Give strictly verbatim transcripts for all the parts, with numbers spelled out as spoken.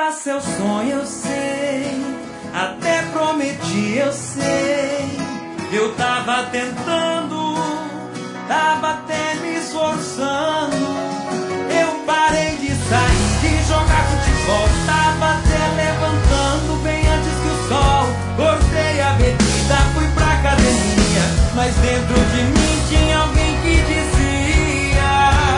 era seu sonho, eu sei. Até prometi, eu sei. Eu tava tentando, tava até me esforçando. Eu parei de sair, de jogar futebol. Tava até levantando bem antes que o sol. Cortei a bebida, fui pra academia. Mas dentro de mim tinha alguém que dizia: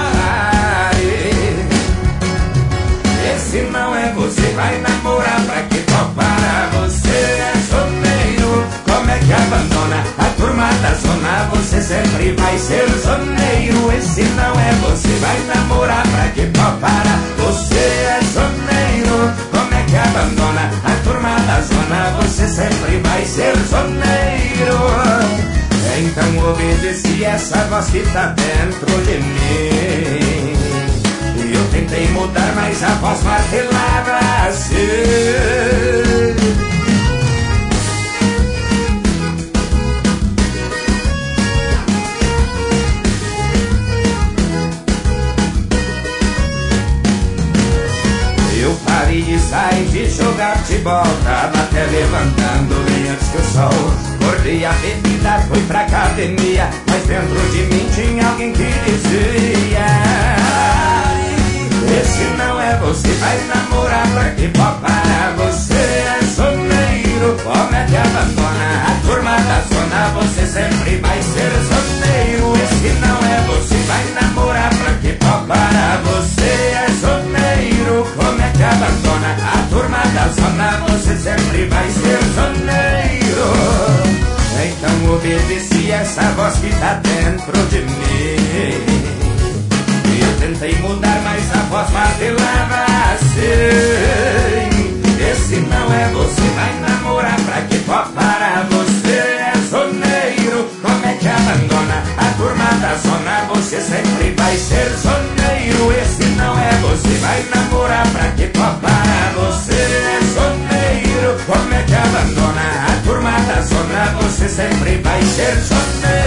esse não é você, vai namorar pra que topar? Você é soneiro, como é que abandona a turma da zona? Você sempre vai ser soneiro. Esse não é você, vai namorar pra que topar? Você é soneiro, como é que abandona a turma da zona? Você sempre vai ser soneiro. Então obedeci essa voz que tá dentro de mim. Eu tentei mudar, mas a voz martelava assim. Eu parei de sair, de jogar futebol. Tava até levantando bem antes que o sol. Cortei a bebida, fui pra academia. Mas dentro de mim tinha alguém que dizia: esse não é você, vai namorar pra que popar? Você é soneiro, como é que abandona a turma da zona? Você sempre vai ser soneiro. Esse não é você, vai namorar pra que popar? Você é soneiro, como é que abandona a turma da zona? Você sempre vai ser soneiro. Então obedeci essa voz que tá dentro de mim. Eu tentei mudar, mas a voz martelava assim: esse não é você, vai namorar pra que topar? Você é soneiro, como é que abandona a turma da zona? Você sempre vai ser soneiro. Esse não é você, vai namorar pra que topar? Você é soneiro, como é que abandona a turma da zona? Você sempre vai ser soneiro.